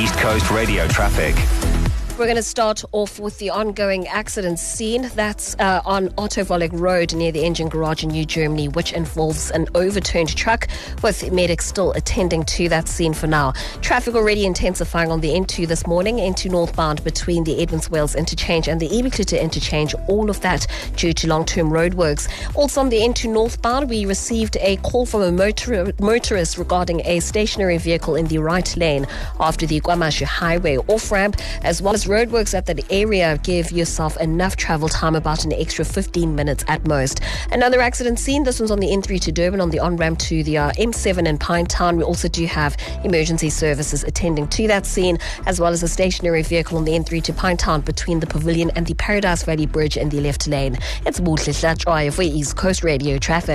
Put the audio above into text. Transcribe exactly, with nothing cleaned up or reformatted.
East Coast radio traffic. We're going to start off with the ongoing accident scene. That's uh, on Otto Volek Road near the engine garage in New Germany, which involves an overturned truck, with medics still attending to that scene for now. Traffic already intensifying on the N two this morning, N two northbound between the Edmonds Wales interchange and the Ebikluta interchange, all of that due to long-term roadworks. Also on the N two northbound, we received a call from a motor- motorist regarding a stationary vehicle in the right lane after the KwaMashu Highway off-ramp, as well as roadworks at that area. Give yourself enough travel time, about an extra fifteen minutes at most. Another accident scene, this one's on the N three to Durban on the on-ramp to the uh, M seven in Pinetown. We also do have emergency services attending to that scene, as well as a stationary vehicle on the N three to Pinetown between the Pavilion and the Paradise Valley Bridge in the left lane. It's Buhle Hlatshwayo for East Coast Radio Traffic.